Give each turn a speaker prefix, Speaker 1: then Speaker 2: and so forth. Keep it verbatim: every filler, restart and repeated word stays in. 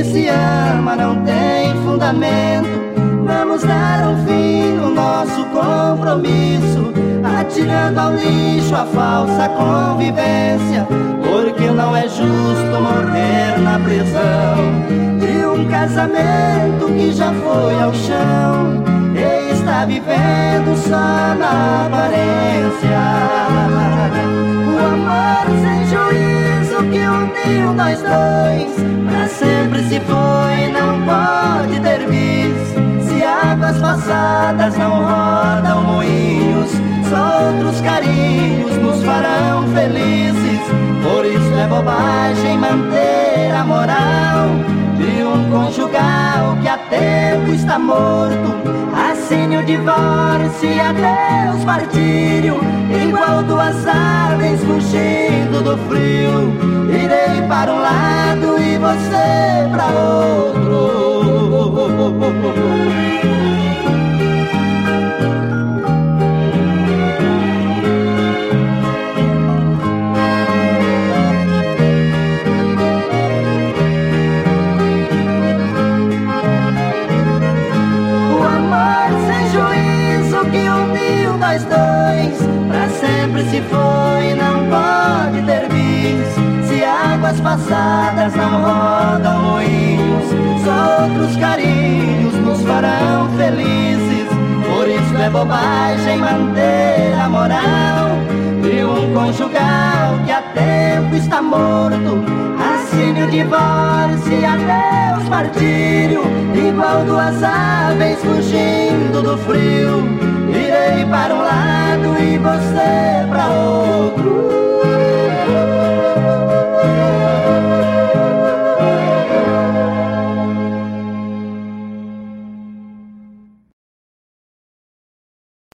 Speaker 1: que se ama não tem fundamento. Vamos dar um fim no nosso compromisso, atirando ao lixo a falsa convivência, porque não é justo morrer na prisão de um casamento que já foi ao chão e está vivendo só na aparência. O amor sem juízo que uniu nós dois pra sempre se foi, não pode ter bis. Se águas passadas não rodam moinhos, só outros carinhos nos farão felizes. Por isso é bobagem manter a moral de um conjugal que há tempo está morto. Assine o divórcio e adeus martírio, igual duas aves fugindo do frio. Irei para um lado e você para outro. Nós dois, pra sempre se foi, não pode ter bis. Se águas passadas não rodam moinhos, só outros carinhos nos farão felizes. Por isso é bobagem manter a moral de um conjugal que há tempo está morto. Assine o divórcio e adeus martírio, igual duas aves fugindo do frio. Irei para um lado e você para outro.